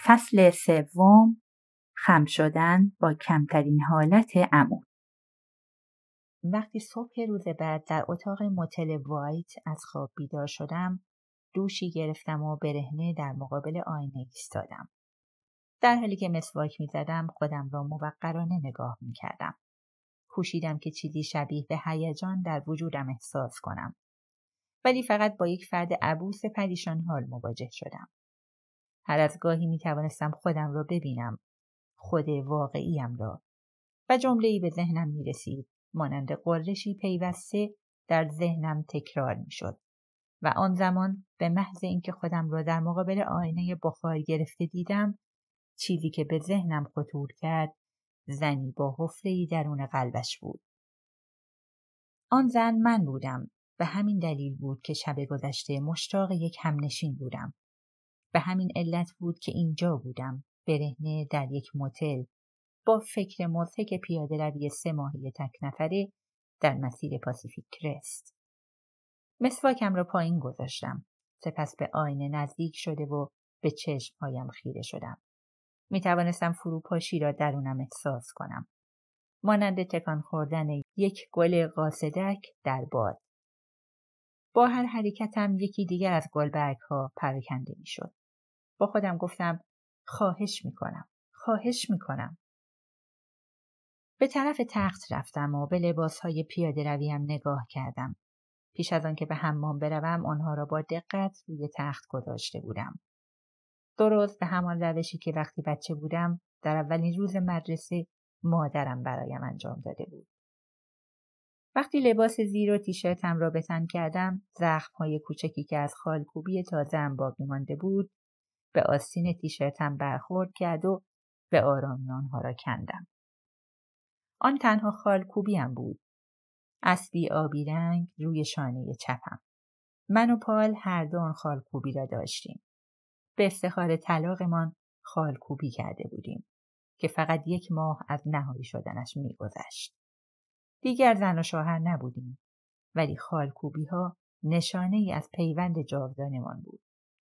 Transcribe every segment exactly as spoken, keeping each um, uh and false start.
فصل سوم، خم شدن با کمترین حالت عمود. وقتی صبح روز بعد در اتاق موتل وایت از خواب بیدار شدم، دوشی گرفتم و برهنه در مقابل آینه ایستادم. در حالی که مسواک می زدم خودم را موقرانه نگاه می کردم. کوشیدم که چیزی شبیه به هیجان در وجودم احساس کنم. ولی فقط با یک فرد عبوس پریشان حال مواجه شدم. هر از گاهی می توانستم خودم را ببینم، خود واقعیم را، و جمله‌ای به ذهنم می رسید مانند قرشی پیوسته در ذهنم تکرار می شد و آن زمان به محض اینکه خودم را در مقابل آینه بخار گرفته دیدم، چیزی که به ذهنم خطور کرد زنی با حفره‌ای درون قلبش بود. آن زن من بودم. به همین دلیل بود که شب گذشته مشتاق یک همنشین بودم. به همین علت بود که اینجا بودم، برهنه در یک موتل، با فکر مضحک پیاده روی سه ماهه تک نفره در مسیر پاسیفیک کرست. مسواکم را پایین گذاشتم. سپس به آینه نزدیک شده و به چشمهایم خیره شدم. می توانستم فروپاشی را درونم احساس کنم. مانند تکان خوردن یک گل قاصدک در باد. با هر حرکتم یکی دیگر از گلبرگ‌ها پراکنده می شد. با خودم گفتم خواهش می کنم. خواهش می کنم. به طرف تخت رفتم و به لباسهای پیاده رویم نگاه کردم. پیش از آن که به حمام بروم آنها را با دقت روی تخت گذاشته بودم. درست به همان روشی که وقتی بچه بودم در اولین روز مدرسه مادرم برایم انجام داده بود. وقتی لباس زیر و تیشرتم را به تن کردم، زخم‌های کوچکی که از خالکوبی تازه‌ام باقی مانده بود به آستین تیشرتم برخورد کرد و به آرامی آنها را کندم. آن تنها خالکوبیم بود. اسبی آبی رنگ روی شانه چپم. من و پال هر دو آن خالکوبی را داشتیم. به افتخار طلاقمان خالکوبی کرده بودیم که فقط یک ماه از نهایی شدنش می‌گذشت. دیگر زن و شوهر نبودیم، ولی خالکوبی ها نشانه ای از پیوند جاودانمان بود.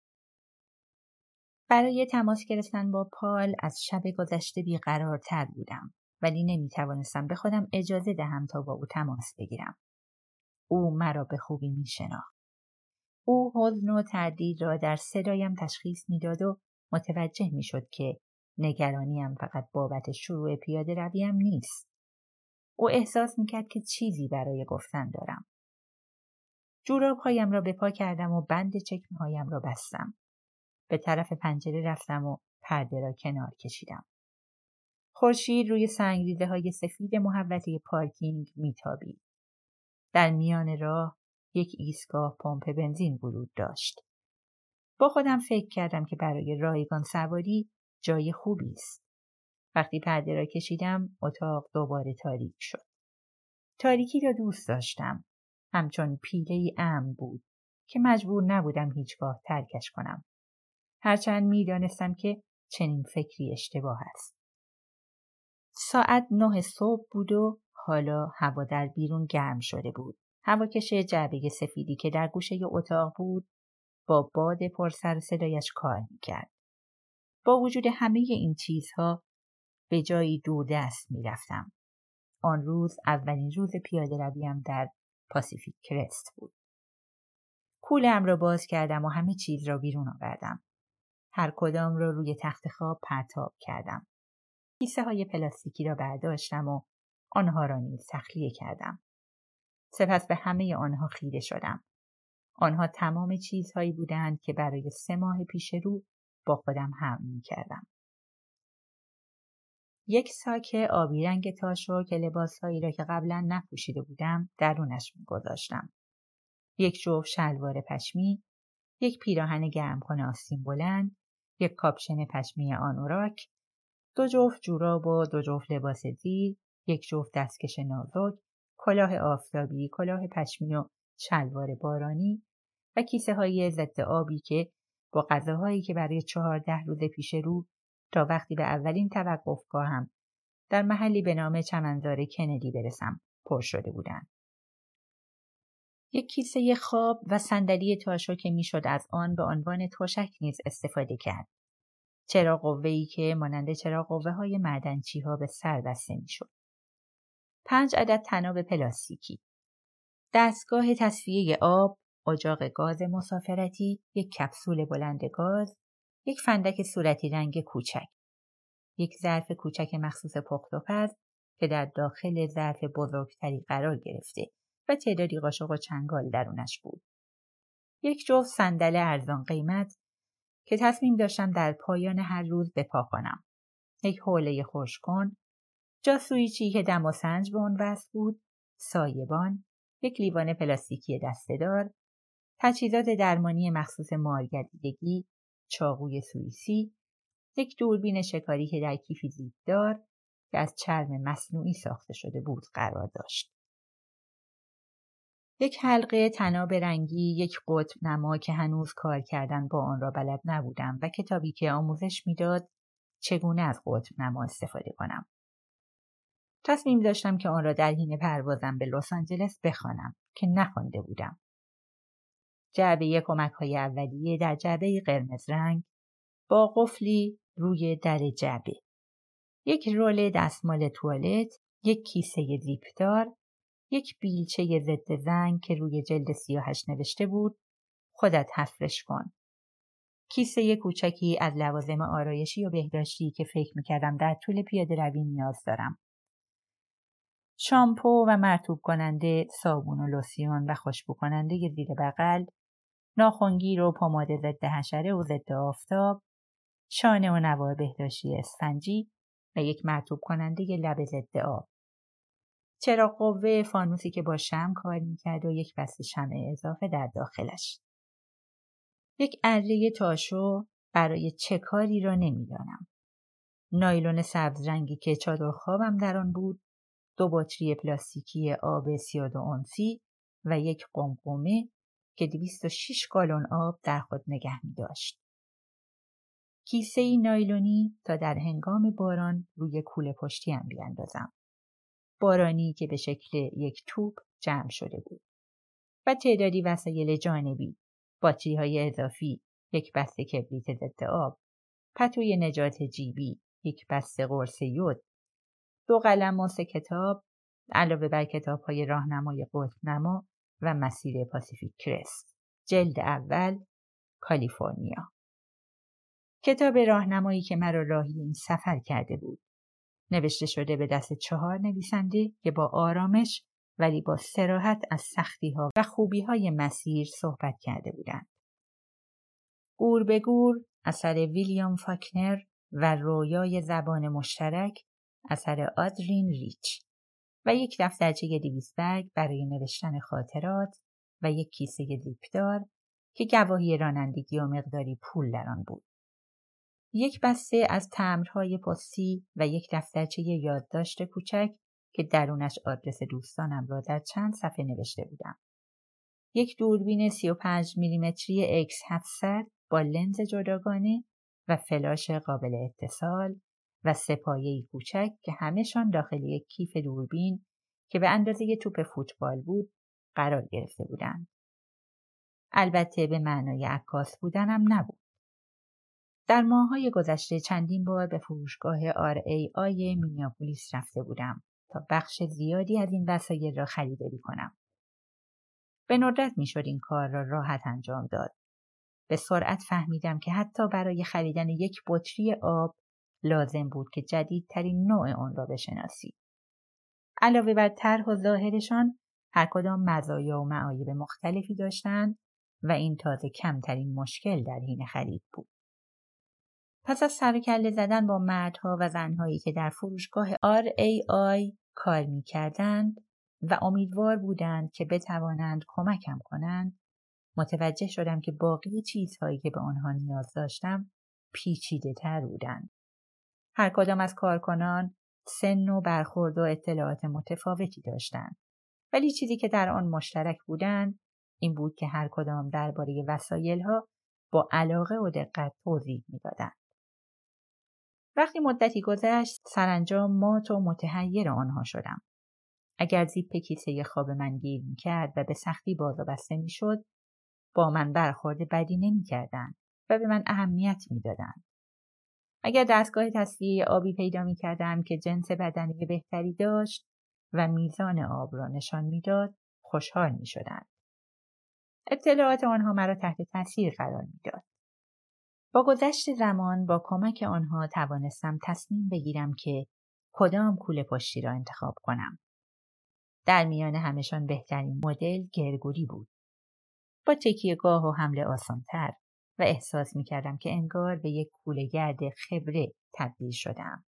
برای تماس گرفتن با پال از شب گذشته بیقرارتر بودم، ولی نمی توانستم به خودم اجازه دهم تا با او تماس بگیرم. او مرا به خوبی می شناخت. او حزن و تردید را در صدایم تشخیص می داد و متوجه می شد که نگرانیم فقط بابت شروع پیاده رویم نیست. او احساس می کرد که چیزی برای گفتن دارم. جوراب‌هایم را به پا کردم و بند چکمه‌هایم را بستم. به طرف پنجره رفتم و پرده را کنار کشیدم. خورشید روی سنگریزه‌های سفید محوطه پارکینگ میتابید. در میان راه یک ایستگاه پمپ بنزین ورود داشت. با خودم فکر کردم که برای رایگان سواری جای خوبی است. وقتی پرده را کشیدم، اتاق دوباره تاریک شد. تاریکی را دوست داشتم. همچون پیله‌ای امن بود که مجبور نبودم هیچگاه ترکش کنم. هرچند می دانستم که چنین فکری اشتباه است. ساعت نه صبح بود و حالا هوا در بیرون گرم شده بود. هواکش جعبه سفیدی که در گوشه اتاق بود با باد پر سر و صدایش کار می‌کرد. با وجود همه این چیزها به جایی دوردست می‌رفتم. آن روز اولین روز پیاده رویم در پاسیفیک کرست بود. کوله‌ام را باز کردم و همه چیز را بیرون آوردم. هر کدام را روی تخت خواب پرتاب کردم. کیسه های پلاستیکی را برداشتم و آنها را نیز تخلیه کردم. سپس به همه آنها خیره شدم. آنها تمام چیزهایی بودند که برای سه ماه پیش رو با خودم حمل می کردم. یک ساک آبی رنگ تاشو که لباسهایی را که قبلا نپوشیده بودم درونش می گذاشتم. یک جفت شلوار پشمی، یک پیراهن گرمکن آستین بلند، یک کاپشن پشمی آنوراک، دو جفت جوراب و دو جفت لباس زیر، یک جفت دستکش نازک، کلاه آفتابی، کلاه پشمی و شلوار بارانی و کیسه های ضد آبی که با غذاهایی که برای چهارده روز پیش رو تا وقتی به اولین توقفگاهم در محلی به نام چمنزار کندی برسم پر شده بودند. یک کیسه خواب و صندلی تاشو که میشد از آن به عنوان تشک نیز استفاده کرد. چراغ قوه‌ای که مانند چراغ قوه‌های معدنچی‌ها به سر بسته می‌شد. پنج عدد طناب پلاستیکی، دستگاه تصفیه آب، اجاق گاز مسافرتی، یک کپسول بلند گاز، یک فندک صورتی رنگ کوچک، یک ظرف کوچک مخصوص پخت و پز که در داخل ظرف بزرگتری قرار گرفته و تعدادی قاشق و چنگال درونش بود. یک جفت صندل ارزان قیمت که تصمیم داشتم در پایان هر روز به پا کنم. یک حوله خشک‌کن، جاسویچی که دم و سنج به آن وصل بود، سایبان، یک لیوان پلاستیکی دسته‌دار، تجهیزات درمانی مخصوص مارگریدگی، چاقوی سوئیسی، یک دوربین شکاری که در کیفی زیپدار که از چرم مصنوعی ساخته شده بود قرار داشت. یک حلقه طناب رنگی، یک قطب نما که هنوز کار کردن با آن را بلد نبودم و کتابی که آموزش میداد چگونه از قطب نما استفاده کنم. تصمیم داشتم که آن را در حین پروازم به لس آنجلس بخوانم که نخوانده بودم. جعبه کمک‌های اولیه در جعبه قرمز رنگ با قفلی روی در جعبه. یک رول دستمال توالت، یک کیسه زیپدار، یک بیلچه ضد زنگ که روی جلد سیاهش نوشته بود خودت حفرش کن. کیسه کوچکی از لوازم آرایشی و بهداشتی که فکر می‌کردم در طول پیاده روی نیاز دارم. شامپو و مرطوب کننده، صابون و لوسیون و خوشبو کننده زیر بغل، ناخنگیر و پماد ضد حشره و ضد آفتاب، شانه و نوار بهداشتی اسفنجی و یک مرطوب کننده لب ضد آب. چراغ قوه فانوسی که با شمع کار میکرد و یک بسته شمع اضافه در داخلش. یک اره تاشو برای چه کاری را نمیدانم. نایلون سبز رنگی که چادر خوابم در آن بود، دو بطری پلاستیکی آب سی و دو اونسی و یک قمقمه که دویست و شش گالن آب در خود نگه می داشت. کیسه نایلونی تا در هنگام باران روی کوله پشتیم بیاندازم. بارانی که به شکل یک توپ جمع شده بود. و تعدادی وسایل جانبی، باتری های اضافی، یک بسته کبریت ضد آب، پتوی نجات جیبی، یک بسته قرص یود، دو قلم و سه کتاب، علاوه بر کتاب های راهنمای قطب‌نما و مسیر پاسیفیک کرست. جلد اول، کالیفرنیا. کتاب راهنمایی که مرا راهی این سفر کرده بود. نوشته شده به دست چهار نویسنده که با آرامش ولی با صراحت از سختی‌ها و خوبی‌های مسیر صحبت کرده بودند. گور به گور اثر ویلیام فاکنر و رویای زبان مشترک اثر آدرین ریچ و یک دفترچه دویست برگ برای نوشتن خاطرات و یک کیسه زیپدار که گواهی رانندگی و مقداری پول در آن بود. یک بسته از تمبرهای پستی و یک دفترچه یادداشت کوچک که درونش آدرس دوستانم را در چند صفحه نوشته بودم. یک دوربین سی و پنج میلیمتری ایکس هفتصد با لنز جداگانه و فلاش قابل اتصال و سه پایه‌ای کوچک که همه‌شان داخل یک کیف دوربین که به اندازه توپ فوتبال بود قرار گرفته بودند. البته به معنای عکاس بودنم نبود. در ماه‌های گذشته چندین بار به فروشگاه آر ای آی مینیاپولیس رفته بودم تا بخش زیادی از این وسایل را خریداری کنم. به ندرت میشد این کار را راحت انجام داد. به سرعت فهمیدم که حتی برای خریدن یک بطری آب لازم بود که جدیدترین نوع آن را بشناسی. علاوه بر طرح و ظاهرشان، هر کدام مزایا و معایب مختلفی داشتند و این تازه کمترین مشکل در حین خرید بود. پس از سر و کله زدن با مردها و زنهایی که در فروشگاه آر ای آی کار می کردند و امیدوار بودند که بتوانند کمکم کنند، متوجه شدم که باقی چیزهایی که به آنها نیاز داشتم پیچیده تر بودند. هر کدام از کارکنان سن و برخورد و اطلاعات متفاوتی داشتند، ولی چیزی که در آن مشترک بودند این بود که هر کدام درباره وسایل‌ها با علاقه و دقت توضیح می‌دادند. وقتی مدتی گذشت سرانجام مات و متحیر آنها شدم. اگر زیپ کیسه خواب من گیر می‌کرد و به سختی باز و بسته می‌شد، با من برخورد بدی نمی‌کردند و به من اهمیت می‌دادند. اگر دستگاه تصفیه آبی پیدا می کردم که جنس بدنی بهتری داشت و میزان آب را نشان می داد، خوشحال می شدند. اطلاعات آنها مرا تحت تاثیر قرار می داد. با گذشت زمان با کمک آنها توانستم تصمیم بگیرم که کدام کوله پشتی را انتخاب کنم. در میان همشان بهترین مدل گرگوری بود. با تکیه‌گاه و حمله آسان‌تر و احساس می کردم که انگار به یک کوله‌گرد خبره تبدیل شدم.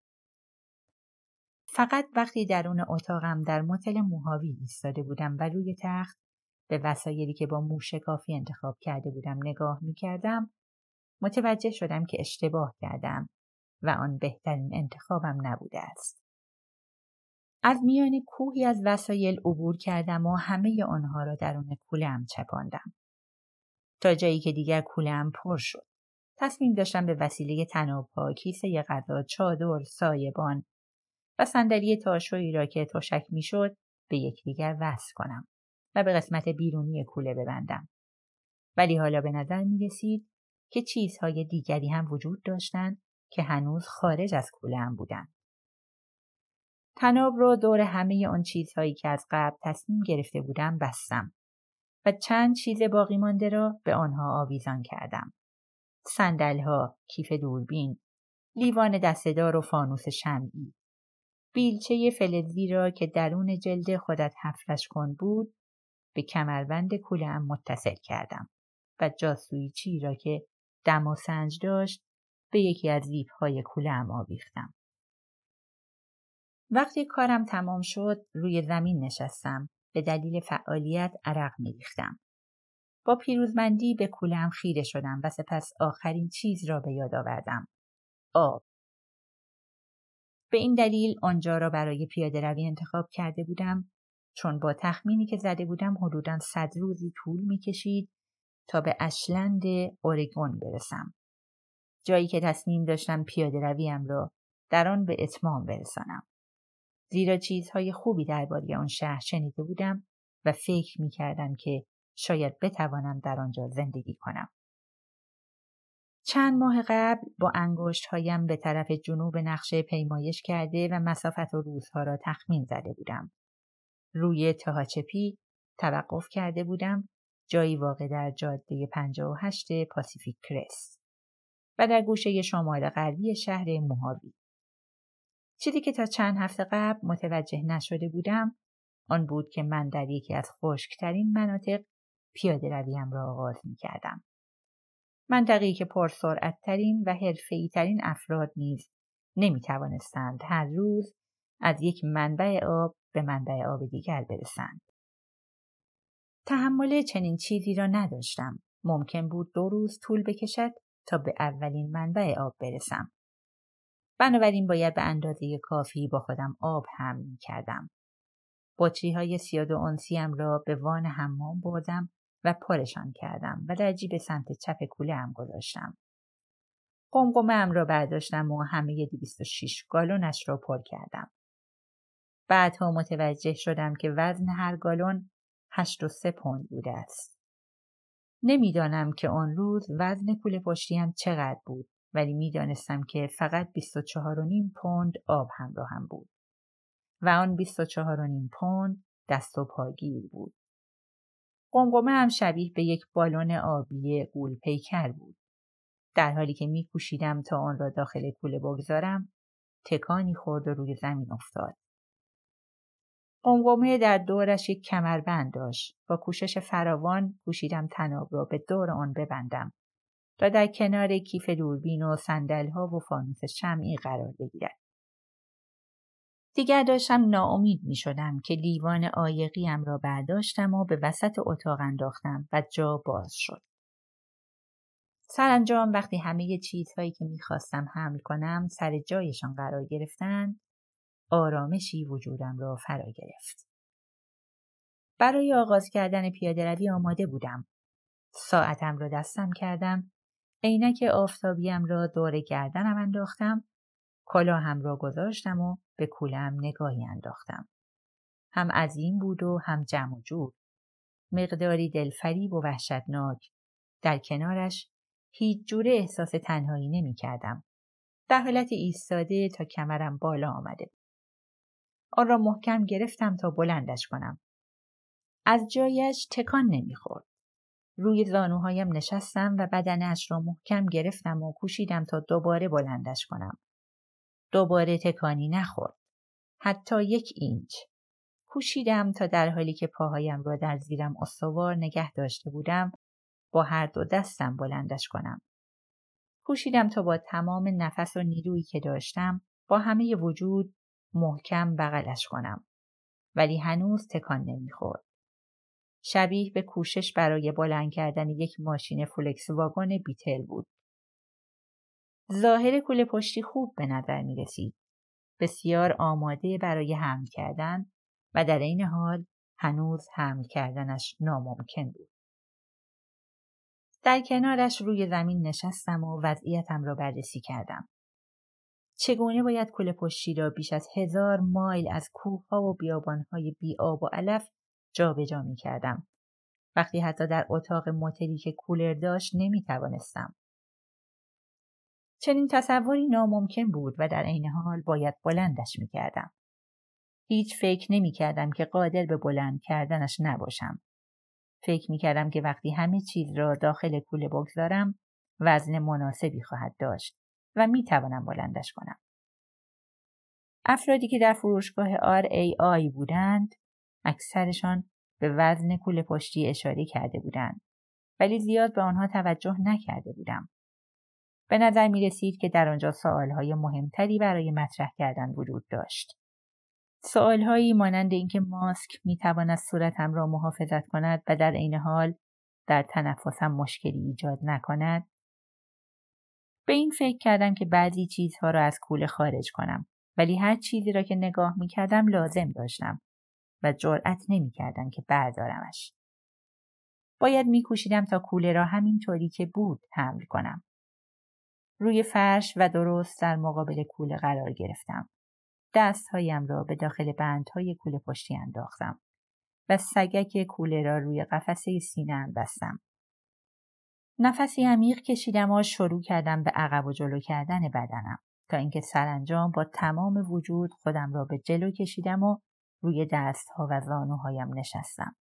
فقط وقتی درون اتاقم در متل موهاوی ایستاده بودم و روی تخت به وسایلی که با موشکافی انتخاب کرده بودم نگاه می کردم، متوجه شدم که اشتباه کردم و آن بهترین انتخابم نبوده است. از میان کوهی از وسایل عبور کردم و همه آنها را درون کوله‌ام چپاندم. تا جایی که دیگر کوله‌ام پر شد. تصمیم داشتم به وسیله طناب‌ها، کیسه غذا، چادر، سایبان و صندلی تاشویی را که تشک می‌شد به یکدیگر وصل کنم و به قسمت بیرونی کوله ببندم. ولی حالا به نظر می‌رسید که چیزهای دیگری هم وجود داشتند که هنوز خارج از کوله‌ام بودند. طناب را دور همه آن چیزهایی که از قبل تصمیم گرفته بودم بستم و چند چیز باقی مانده را به آنها آویزان کردم. صندل‌ها، کیف دوربین، لیوان دسته‌دار و فانوس شمعی. بیلچه فلزی را که درون جلد خودت حفرش کن بود به کمربند کوله‌ام متصل کردم و جاسویچی را که دم و سنج داشت به یکی از زیپ‌های کوله‌ام آویختم. وقتی کارم تمام شد روی زمین نشستم. به دلیل فعالیت عرق می‌ریختم. با پیروزمندی به کوله‌ام خیره شدم و سپس آخرین چیز را به یاد آوردم. آب. به این دلیل آنجا را برای پیاده روی انتخاب کرده بودم چون با تخمینی که زده بودم حدوداً صد روزی طول می‌کشید تا به اشلند اورگون برسم. جایی که تصمیم داشتم پیاده رویم را در آن به اتمام برسانم. زیرا چیزهای خوبی درباره آن شهر شنیده بودم و فکر می‌کردم که شاید بتوانم در آنجا زندگی کنم. چند ماه قبل با انگشت‌هایم به طرف جنوب نقشه پیمایش کرده و مسافت و روزها را تخمین زده بودم. روی تهاچپی توقف کرده بودم، جایی واقع در جاده پنجاه و هشت پاسیفیک کرست و در گوشه شمال غربی شهر موهاوی. چیزی که تا چند هفته قبل متوجه نشده بودم آن بود که من در یکی از خشک‌ترین مناطق پیاده رویم را آغاز می کردم. منطقه‌ای که پرسرعت‌ترین و حرفه‌ای‌ترین افراد نیز نمی توانستند هر روز از یک منبع آب به منبع آب دیگر برسند. تحمل چنین چیزی را نداشتم. ممکن بود دو روز طول بکشد تا به اولین منبع آب برسم. بنابراین باید به اندازه کافی با خودم آب حمل می کردم. بطری‌های سی و دو اونسیم را به وان حمام بردم و پرشان کردم و در جیب سمت چپ کوله‌ام گذاشتم. قمقمه‌ام را برداشتم و همه دویست و شش گالونش را پر کردم. بعدها متوجه شدم که وزن هر گالون هشت و سه پوند بوده است. نمیدانم که آن روز وزن کوله پشتیم چقدر بود، ولی میدانستم که فقط بیست و چهار و نیم پوند آب همراهم بود و آن بیست و چهار و نیم پوند دست و پاگیر بود. قمقمه هم شبیه به یک بالون آبی غول پیکر بود. در حالی که می‌کوشیدم تا آن را داخل کوله بگذارم، تکانی خورد و روی زمین افتاد. قمقمه در دورش یک کمربند داشت. با کوشش فراوان کوشیدم طناب را به دور آن ببندم تا در کنار کیف دوربین و صندل‌ها و فانوس شمعی قرار بگیرد. دیگر داشتم ناامید می شدم که لیوان عایقیم را برداشتم و به وسط اتاق انداختم و جا باز شد. سرانجام وقتی همه چیزهایی که می خواستم حمل کنم سر جایشان قرار گرفتند، آرامشی وجودم را فرا گرفت. برای آغاز کردن پیاده روی آماده بودم. ساعتم را دستم کردم، عینک آفتابیم را دور گردنم انداختم، کلاهم را گذاشتم و به کوله‌ام نگاهی انداختم. هم عظیم بود و هم جمع و جور. مقداری دلفریب و وحشتناک. در کنارش هیچ جوره احساس تنهایی نمی کردم. در حالت ایستاده تا کمرم بالا آمده. آن را محکم گرفتم تا بلندش کنم. از جایش تکان نمیخورد. روی زانوهایم نشستم و بدنش را محکم گرفتم و کوشیدم تا دوباره بلندش کنم. دوباره تکانی نخورد. حتی یک اینچ. کوشیدم تا در حالی که پاهایم را در زیرم استوار نگه داشته بودم با هر دو دستم بلندش کنم. کوشیدم تا با تمام نفس و نیرویی که داشتم با همه وجود محکم بغلش کنم. ولی هنوز تکان نمیخورد. شبیه به کوشش برای بلند کردن یک ماشین فولکس واگن بیتل بود. ظاهر کوله پشتی خوب به نظر می رسید. بسیار آماده برای حمل کردن و در این حال هنوز حمل کردنش ناممکن بود. در کنارش روی زمین نشستم و وضعیتم را بررسی کردم. چگونه باید کوله پشتی را بیش از هزار مایل از کوهها و بیابانهای بی آب و علف جابجا می کردم. وقتی حتی در اتاق موتلی که کولر داشت نمی توانستم. چنین تصوری ناممکن بود و در عین حال باید بلندش می کردم. هیچ فکر نمی کردم که قادر به بلند کردنش نباشم. فکر می کردم که وقتی همه چیز را داخل کوله بگذارم وزن مناسبی خواهد داشت و می توانم بلندش کنم. افرادی که در فروشگاه آر ای آی بودند اکثرشان به وزن کوله پشتی اشاره کرده بودند ولی زیاد به آنها توجه نکرده بودم. به نظر می رسید که در آنجا سوالهای مهمتری برای مطرح کردن وجود داشت. سوالهایی مانند اینکه ماسک می تواند صورتم را محافظت کند و در عین حال در تنفسم مشکلی ایجاد نکند. به این فکر کردم که بعضی چیزها را از کوله خارج کنم ولی هر چیزی را که نگاه می کردم لازم داشتم و جرأت نمی کردم که بردارمش. باید می کوشیدم تا کوله را همین طوری که بود حمل کنم. روی فرش و درست در مقابل کوله قرار گرفتم. دستهایم را به داخل بندهای کوله پشتی انداختم و سگک کوله را روی قفسه سینه‌ام بستم. نفسی عمیق کشیدم و شروع کردم به عقب و جلو کردن بدنم تا اینکه سرانجام با تمام وجود خودم را به جلو کشیدم و روی دستها و زانوهایم نشستم.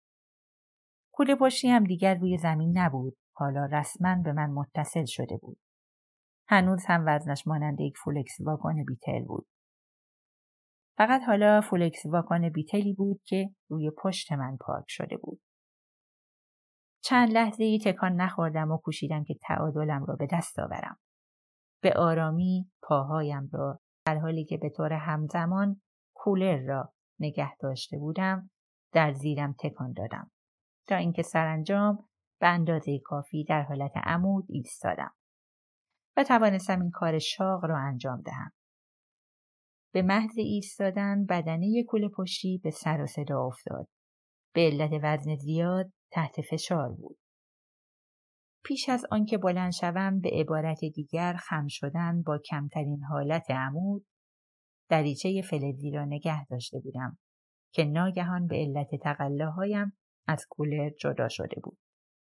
کوله پشتی هم دیگر روی زمین نبود. حالا رسما به من متصل شده بود. هنوز هم وزنش مانند یک فولکس واگن بیتل بود. فقط حالا فولکس واگن بیتلی بود که روی پشت من پارک شده بود. چند لحظه ای تکان نخوردم و کوشیدم که تعادلم را به دست آورم. به آرامی پاهایم را در حالی که به طور همزمان کولر را نگه داشته بودم در زیرم تکان دادم تا اینکه سرانجام به اندازه کافی در حالت عمود ایستادم و توانستم این کار شاق را انجام دهم. به محض ایستادن بدنه کوله پشتی به سر و صدا افتاد. به علت وزن زیاد تحت فشار بود. پیش از آنکه بلند شوم به عبارت دیگر خم شدن با کمترین حالت عمود دریچه فلزی را نگه داشته بودم که ناگهان به علت تقلاهایم از کولر جدا شده بود.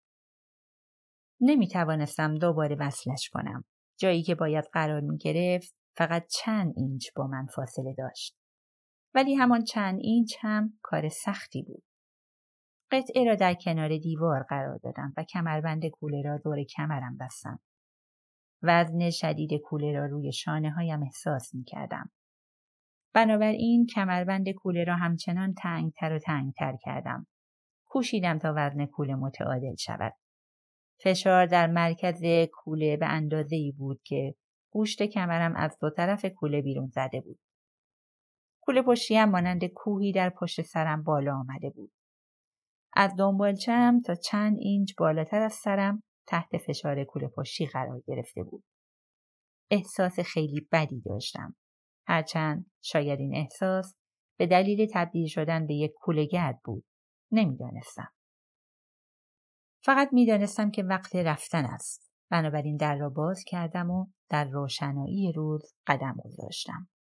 نمی توانستم دوباره وصلش کنم. جایی که باید قرار می گرفت فقط چند اینچ با من فاصله داشت. ولی همان چند اینچ هم کار سختی بود. قطعه را در کنار دیوار قرار دادم و کمربند کوله را دور کمرم بستم. وزن شدید کوله را روی شانه هایم احساس می کردم. بنابراین کمربند کوله را همچنان تنگتر و تنگتر کردم. کوشیدم تا وزن کوله متعادل شود. فشار در مرکز کوله به اندازه‌ای بود که گوشت کمرم از دو طرف کوله بیرون زده بود. کوله پشتیم مانند کوهی در پشت سرم بالا آمده بود. از دنبالچه‌ام تا چند اینچ بالاتر از سرم تحت فشار کوله پشتی قرار گرفته بود. احساس خیلی بدی داشتم. هرچند شاید این احساس به دلیل تبدیل شدن به یک کوله گرد بود. نمیدانستم. فقط میدانستم که وقت رفتن است. بنابراین در را باز کردم و در روشنایی روز قدم گذاشتم.